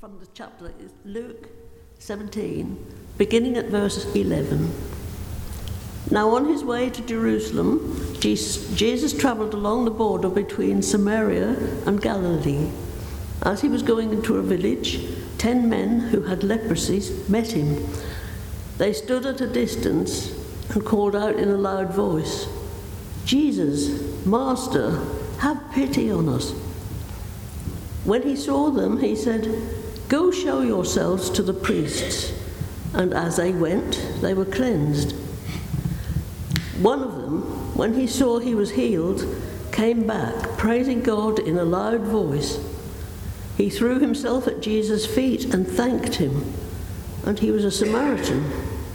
from the chapter is Luke 17, beginning at verse 11. Now on his way to Jerusalem, Jesus travelled along the border between Samaria and Galilee. As he was going into a village, 10 men who had leprosy met him. They stood at a distance and called out in a loud voice, "Jesus, Master, have pity on us." When he saw them, he said, "Go show yourselves to the priests." And as they went, they were cleansed. One of them, when he saw he was healed, came back, praising God in a loud voice. He threw himself at Jesus' feet and thanked him, and he was a Samaritan.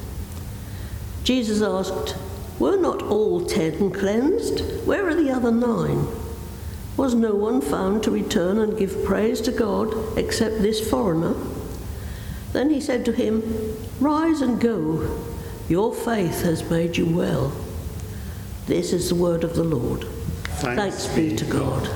Jesus asked, "Were not all 10 cleansed? Where are the other 9? Was no one found to return and give praise to God except this foreigner?" Then he said to him, "Rise and go. Your faith has made you well." This is the word of the Lord. Thanks be to God.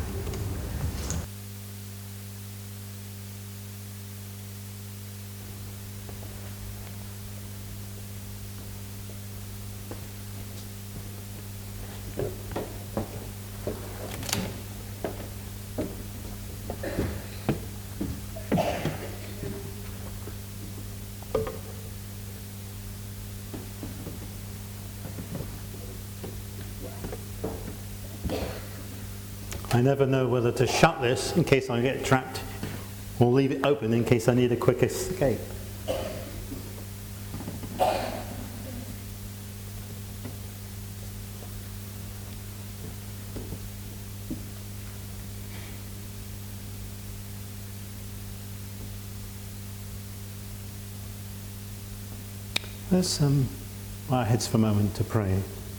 I never know whether to shut this in case I get trapped or leave it open in case I need a quick escape. Let's bow our heads for a moment to pray.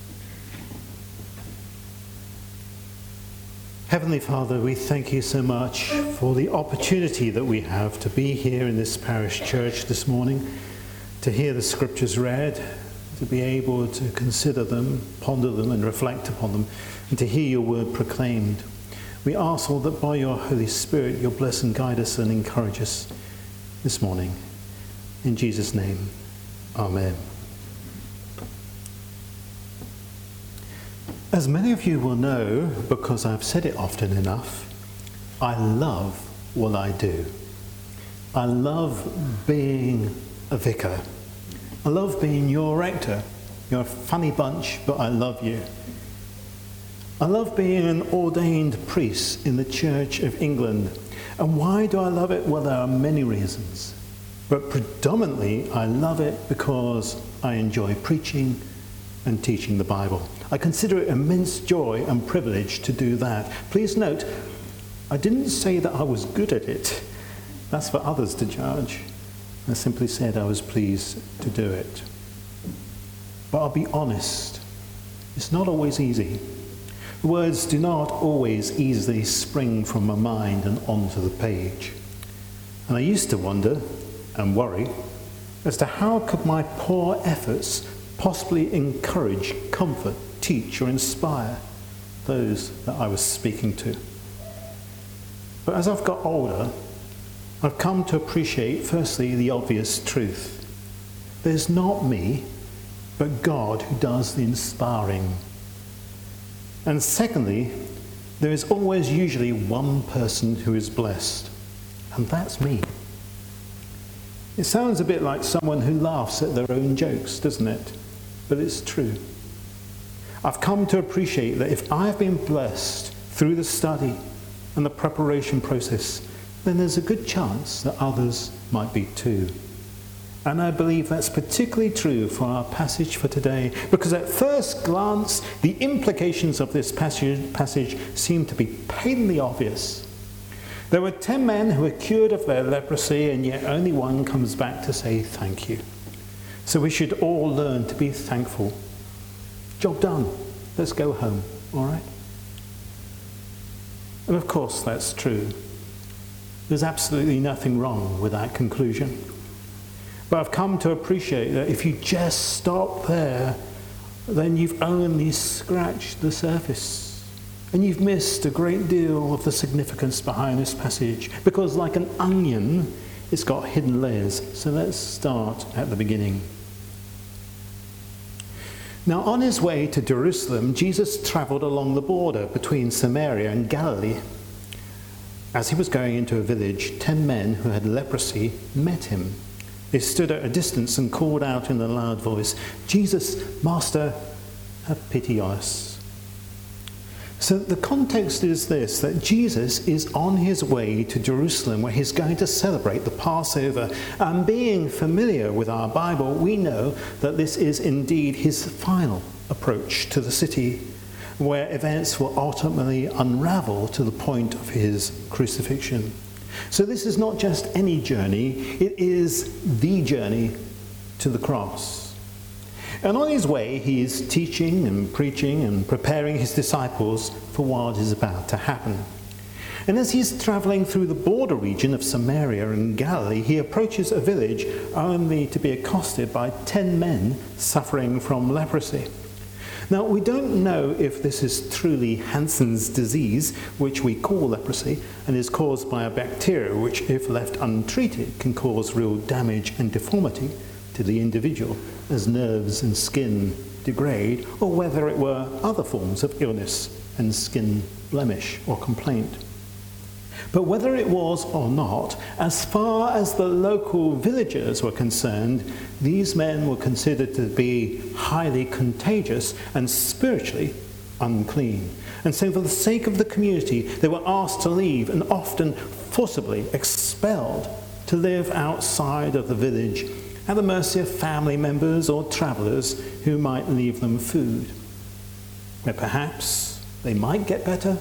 Heavenly Father, we thank you so much for the opportunity that we have to be here in this parish church this morning, to hear the scriptures read, to be able to consider them, ponder them and reflect upon them, and to hear your word proclaimed. We ask, Lord, that by your Holy Spirit you'll bless and guide us and encourage us this morning. In Jesus' name, Amen. As many of you will know, because I've said it often enough, I love what I do. I love being a vicar. I love being your rector. You're a funny bunch, but I love you. I love being an ordained priest in the Church of England. And why do I love it? Well, there are many reasons. But predominantly, I love it because I enjoy preaching and teaching the Bible. I consider it immense joy and privilege to do that. Please note, I didn't say that I was good at it. That's for others to judge. I simply said I was pleased to do it. But I'll be honest, it's not always easy. The words do not always easily spring from my mind and onto the page. And I used to wonder and worry as to how could my poor efforts possibly encourage, comfort, teach or inspire those that I was speaking to. But as I've got older, I've come to appreciate firstly the obvious truth. There's not me, but God who does the inspiring. And secondly, there is always usually one person who is blessed, and that's me. It sounds a bit like someone who laughs at their own jokes, doesn't it? But it's true. I've come to appreciate that if I've been blessed through the study and the preparation process, then there's a good chance that others might be too. And I believe that's particularly true for our passage for today, because at first glance, the implications of this passage seem to be patently obvious. There were 10 men who were cured of their leprosy, and yet only one comes back to say thank you. So we should all learn to be thankful. Job done. Let's go home, all right? And of course that's true. There's absolutely nothing wrong with that conclusion. But I've come to appreciate that if you just stop there, then you've only scratched the surface. And you've missed a great deal of the significance behind this passage, because like an onion, it's got hidden layers. So let's start at the beginning. Now, on his way to Jerusalem, Jesus travelled along the border between Samaria and Galilee. As he was going into a village, 10 men who had leprosy met him. They stood at a distance and called out in a loud voice, "Jesus, Master, have pity on us." So the context is this, that Jesus is on his way to Jerusalem, where he's going to celebrate the Passover. And being familiar with our Bible, we know that this is indeed his final approach to the city, where events will ultimately unravel to the point of his crucifixion. So this is not just any journey, it is the journey to the cross. And on his way, he is teaching and preaching and preparing his disciples for what is about to happen. And as he's traveling through the border region of Samaria and Galilee, he approaches a village only to be accosted by 10 men suffering from leprosy. Now, we don't know if this is truly Hansen's disease, which we call leprosy, and is caused by a bacteria which, if left untreated, can cause real damage and deformity to the individual as nerves and skin degrade, or whether it were other forms of illness and skin blemish or complaint. But whether it was or not, as far as the local villagers were concerned, these men were considered to be highly contagious and spiritually unclean. And so for the sake of the community, they were asked to leave and often forcibly expelled to live outside of the village, at the mercy of family members or travellers who might leave them food, where perhaps they might get better,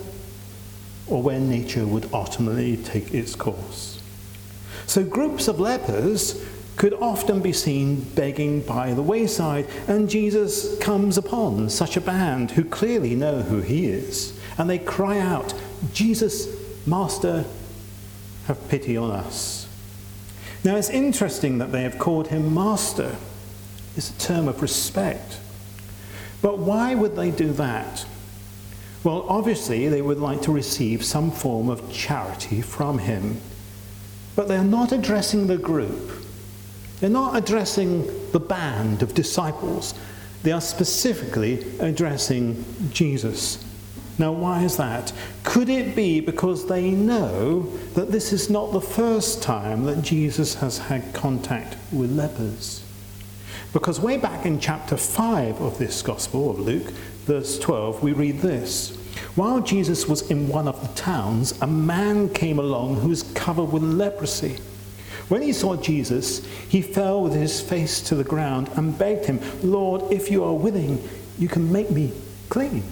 or where nature would ultimately take its course. So groups of lepers could often be seen begging by the wayside, and Jesus comes upon such a band who clearly know who he is, and they cry out, "Jesus, Master, have pity on us." Now, it's interesting that they have called him Master. It's a term of respect. But why would they do that? Well, obviously, they would like to receive some form of charity from him. But they're not addressing the group. They're not addressing the band of disciples. They are specifically addressing Jesus. Now, why is that? Could it be because they know that this is not the first time that Jesus has had contact with lepers? Because way back in chapter 5 of this Gospel of Luke, verse 12, we read this. While Jesus was in one of the towns, a man came along who was covered with leprosy. When he saw Jesus, he fell with his face to the ground and begged him, "Lord, if you are willing, you can make me clean."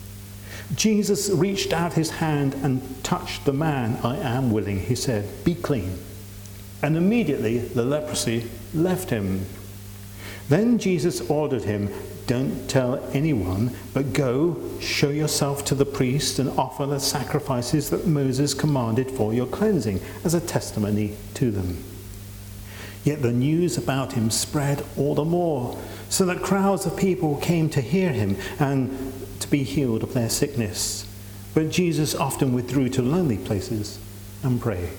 Jesus reached out his hand and touched the man. "I am willing," he said, "be clean." And immediately the leprosy left him. Then Jesus ordered him, "Don't tell anyone, but go, show yourself to the priest and offer the sacrifices that Moses commanded for your cleansing as a testimony to them." Yet the news about him spread all the more, so that crowds of people came to hear him and to be healed of their sickness. But Jesus often withdrew to lonely places and prayed.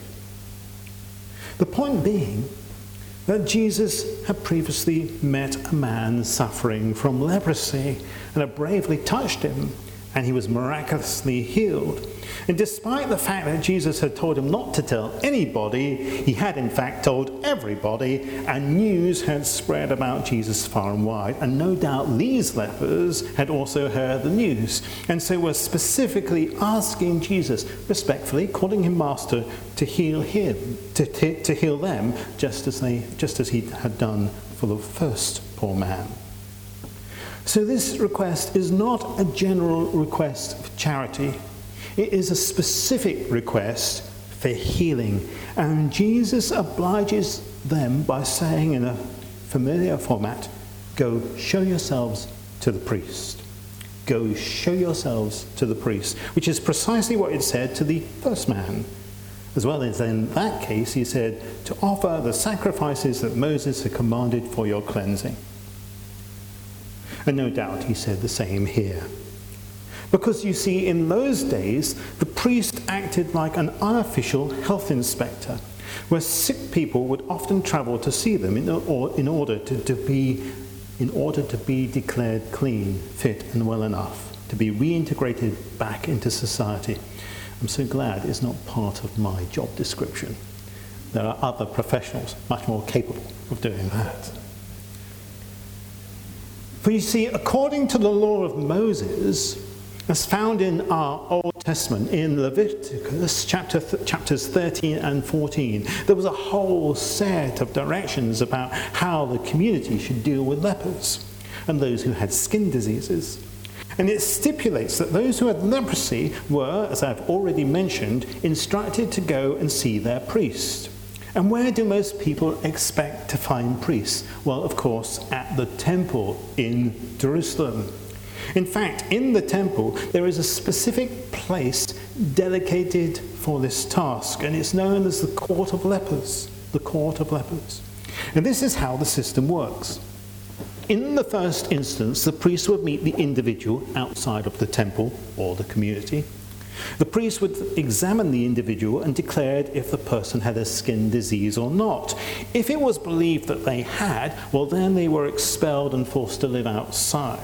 The point being that Jesus had previously met a man suffering from leprosy and had bravely touched him, and he was miraculously healed. And despite the fact that Jesus had told him not to tell anybody, he had in fact told everybody, and news had spread about Jesus far and wide. And no doubt these lepers had also heard the news, and so were specifically asking Jesus, respectfully calling him Master, to heal him, to heal them, just as he had done for the first poor man. So this request is not a general request for charity. It is a specific request for healing. And Jesus obliges them by saying in a familiar format, "Go show yourselves to the priest." Go show yourselves to the priest, which is precisely what it said to the first man. As well as in that case, he said, to offer the sacrifices that Moses had commanded for your cleansing. And no doubt he said the same here. Because you see, in those days, the priest acted like an unofficial health inspector, where sick people would often travel to see them in order to be declared clean, fit and well enough, to be reintegrated back into society. I'm so glad it's not part of my job description. There are other professionals much more capable of doing that. For you see, according to the law of Moses, as found in our Old Testament, in Leviticus chapters 13 and 14, there was a whole set of directions about how the community should deal with lepers and those who had skin diseases. And it stipulates that those who had leprosy were, as I've already mentioned, instructed to go and see their priest. And where do most people expect to find priests? Well, of course, at the temple in Jerusalem. In fact, in the temple, there is a specific place dedicated for this task, and it's known as the Court of Lepers. The Court of Lepers. And this is how the system works. In the first instance, the priest would meet the individual outside of the temple or the community. The priest would examine the individual and declare if the person had a skin disease or not. If it was believed that they had, well, then they were expelled and forced to live outside.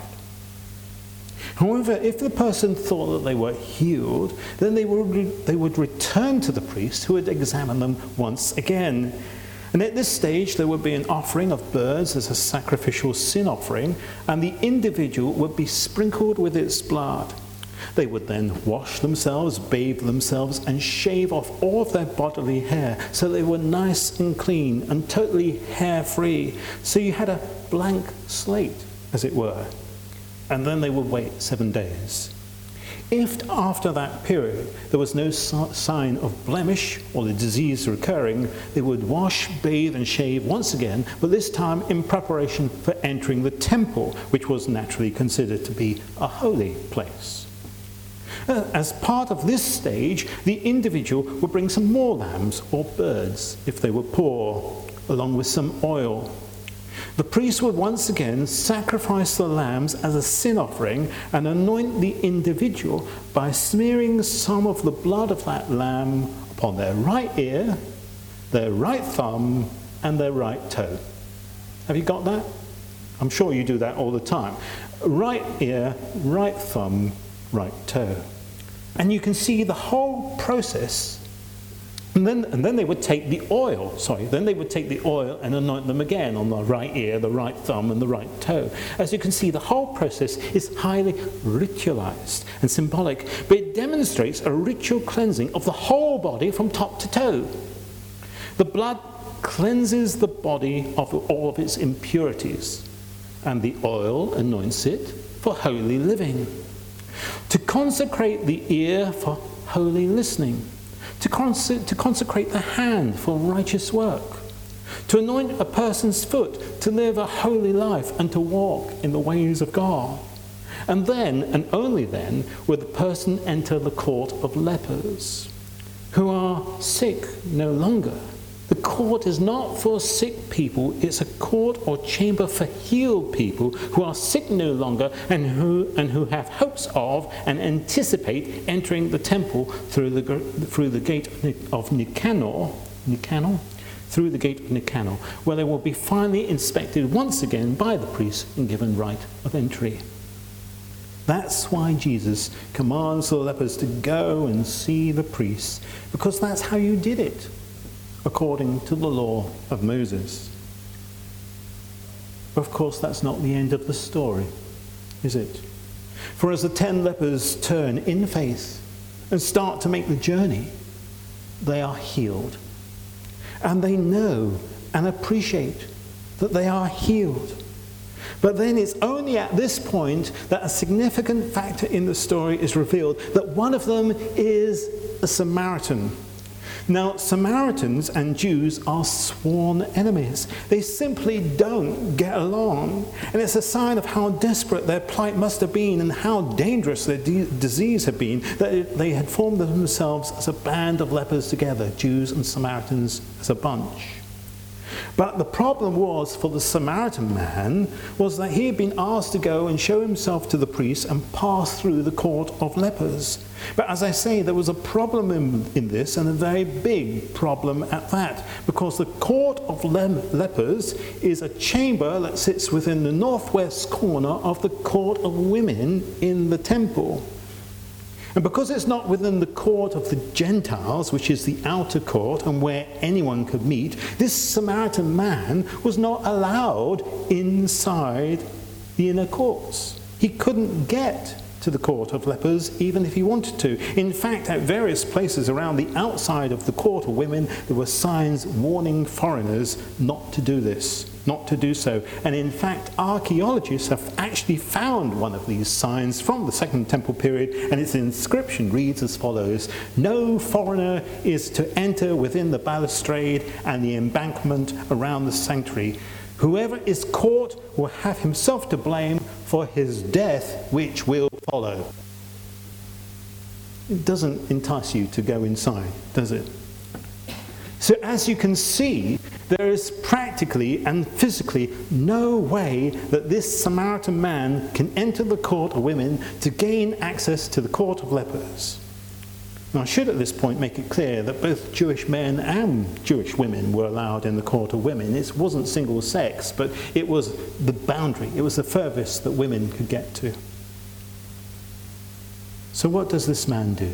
However, if the person thought that they were healed, then they would return to the priest, who would examine them once again. And at this stage, there would be an offering of birds as a sacrificial sin offering, and the individual would be sprinkled with its blood. They would then wash themselves, bathe themselves, and shave off all of their bodily hair, so they were nice and clean and totally hair-free. So you had a blank slate, as it were. And then they would wait 7 days. If after that period there was no sign of blemish or the disease recurring, they would wash, bathe and shave once again, but this time in preparation for entering the temple, which was naturally considered to be a holy place. As part of this stage, the individual would bring some more lambs or birds, if they were poor, along with some oil. The priest would once again sacrifice the lambs as a sin offering and anoint the individual by smearing some of the blood of that lamb upon their right ear, their right thumb, and their right toe. Have you got that? I'm sure you do that all the time. Right ear, right thumb, right toe. And you can see the whole process. And then they would take the oil, and anoint them again on the right ear, the right thumb, and the right toe. As you can see, the whole process is highly ritualized and symbolic, but it demonstrates a ritual cleansing of the whole body from top to toe. The blood cleanses the body of all of its impurities, and the oil anoints it for holy living. To consecrate the ear for holy listening. To consecrate the hand for righteous work, to anoint a person's foot to live a holy life and to walk in the ways of God. And then, and only then, would the person enter the court of lepers, who are sick no longer. The court is not for sick people, it's a court or chamber for healed people who are sick no longer and who have hopes of and anticipate entering the temple through the gate of Nicanor, where they will be finally inspected once again by the priest and given right of entry. That's why Jesus commands the lepers to go and see the priests, because that's how you did it, according to the law of Moses. But of course, that's not the end of the story, is it? For as the 10 lepers turn in faith and start to make the journey, they are healed. And they know and appreciate that they are healed. But then it's only at this point that a significant factor in the story is revealed, that one of them is a Samaritan. Now, Samaritans and Jews are sworn enemies. They simply don't get along. And it's a sign of how desperate their plight must have been and how dangerous their disease had been, that they had formed themselves as a band of lepers together, Jews and Samaritans as a bunch. But the problem was for the Samaritan man was that he had been asked to go and show himself to the priest and pass through the court of lepers. But as I say, there was a problem in this, and a very big problem at that, because the court of lepers is a chamber that sits within the northwest corner of the court of women in the temple. And because it's not within the court of the Gentiles, which is the outer court and where anyone could meet, this Samaritan man was not allowed inside the inner courts. He couldn't get to the court of lepers even if he wanted to. In fact, at various places around the outside of the court of women, there were signs warning foreigners not to do this, not to do so. And in fact, archaeologists have actually found one of these signs from the Second Temple period, and its inscription reads as follows: "No foreigner is to enter within the balustrade and the embankment around the sanctuary. Whoever is caught will have himself to blame for his death, which will follow." It doesn't entice you to go inside, does it? So as you can see, there is practically and physically no way that this Samaritan man can enter the court of women to gain access to the court of lepers. Now, I should at this point make it clear that both Jewish men and Jewish women were allowed in the court of women. It wasn't single sex, but it was the boundary. It was the furthest that women could get to. So what does this man do?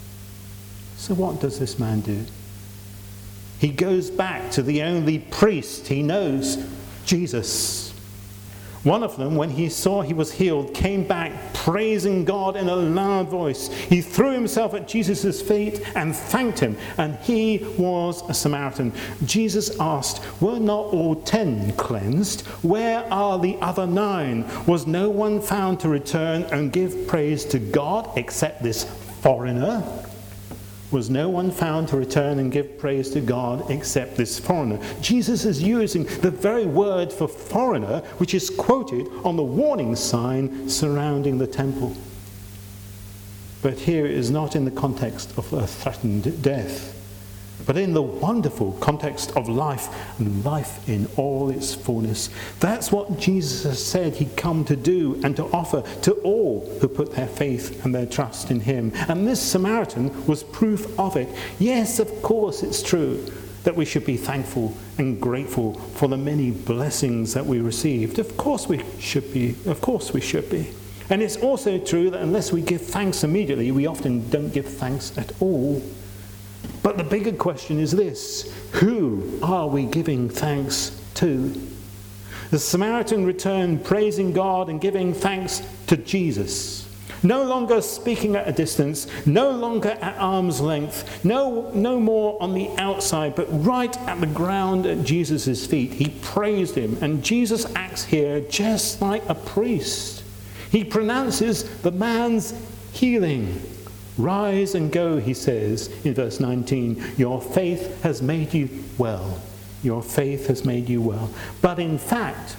He goes back to the only priest he knows, Jesus. One of them, when he saw he was healed, came back praising God in a loud voice. He threw himself at Jesus' feet and thanked him, and he was a Samaritan. Jesus asked, "Were not all 10 cleansed? Where are the other 9? Was no one found to return and give praise to God except this foreigner?" Was no one found to return and give praise to God except this foreigner? Jesus is using the very word for foreigner, which is quoted on the warning sign surrounding the temple. But here it is not in the context of a threatened death, but in the wonderful context of life, and life in all its fullness. That's what Jesus has said he'd come to do and to offer to all who put their faith and their trust in him. And this Samaritan was proof of it. Yes, of course it's true that we should be thankful and grateful for the many blessings that we received. Of course we should be. And it's also true that unless we give thanks immediately, we often don't give thanks at all. But the bigger question is this: who are we giving thanks to? The Samaritan returned praising God and giving thanks to Jesus. No longer speaking at a distance, no longer at arm's length, no more on the outside, but right at the ground at Jesus' feet. He praised him, and Jesus acts here just like a priest. He pronounces the man's healing. "Rise and go," he says in verse 19. "Your faith has made you well. Your faith has made you well." But in fact,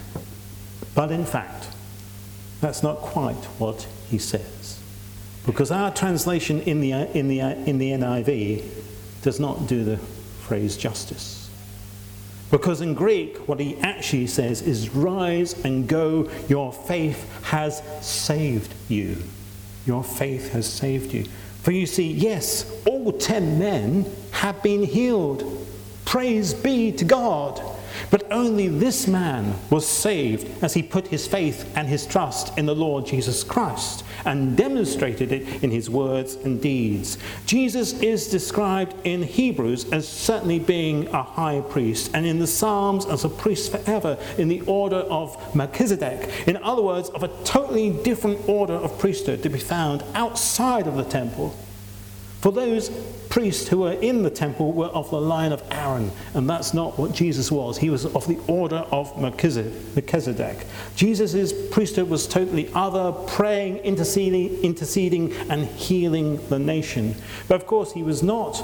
that's not quite what he says, because our translation in the NIV does not do the phrase justice. Because in Greek, what he actually says is, "Rise and go. Your faith has saved you. Your faith has saved you." For you see, yes, all 10 men have been healed. Praise be to God. But only this man was saved as he put his faith and his trust in the Lord Jesus Christ and demonstrated it in his words and deeds. Jesus is described in Hebrews as certainly being a high priest, and in the Psalms as a priest forever in the order of Melchizedek. In other words, of a totally different order of priesthood to be found outside of the temple. For those priests who were in the temple were of the line of Aaron, and that's not what Jesus was. He was of the order of Melchizedek. Jesus' priesthood was totally other, praying, interceding, and healing the nation. But of course, he was not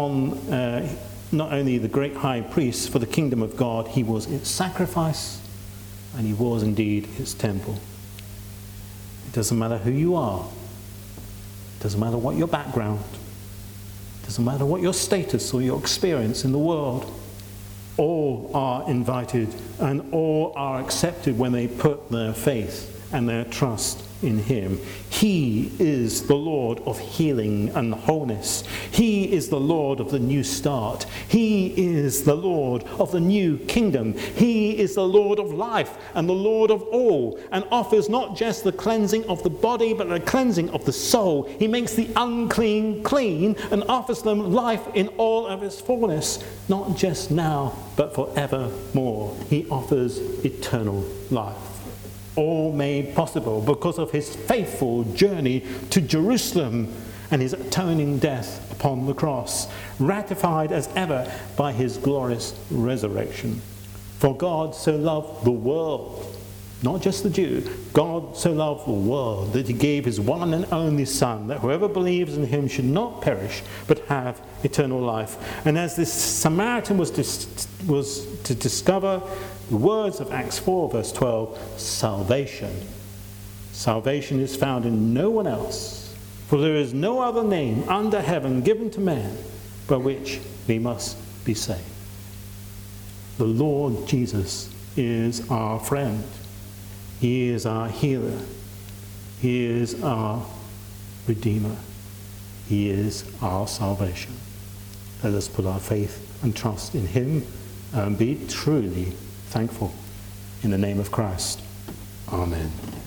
only the great high priest for the kingdom of God, he was its sacrifice, and he was indeed its temple. It doesn't matter who you are. It doesn't matter what your background. It doesn't matter what your status or your experience in the world. All are invited and all are accepted when they put their faith and their trust in him. He is the Lord of healing and wholeness. He is the Lord of the new start. He is the Lord of the new kingdom. He is the Lord of life and the Lord of all, and offers not just the cleansing of the body but the cleansing of the soul. He makes the unclean clean and offers them life in all of its fullness, not just now but forevermore. He offers eternal life. All made possible because of his faithful journey to Jerusalem and his atoning death upon the cross, ratified as ever by his glorious resurrection. For God so loved the world, not just the Jew, God so loved the world that he gave his one and only Son, that whoever believes in him should not perish but have eternal life. And as this Samaritan was to discover, the words of Acts 4 verse 12, salvation is found in no one else, for there is no other name under heaven given to man by which we must be saved. The Lord Jesus is our friend. He is our healer. He is our Redeemer. He is our salvation. Let us put our faith and trust in him and be truly thankful. In the name of Christ. Amen.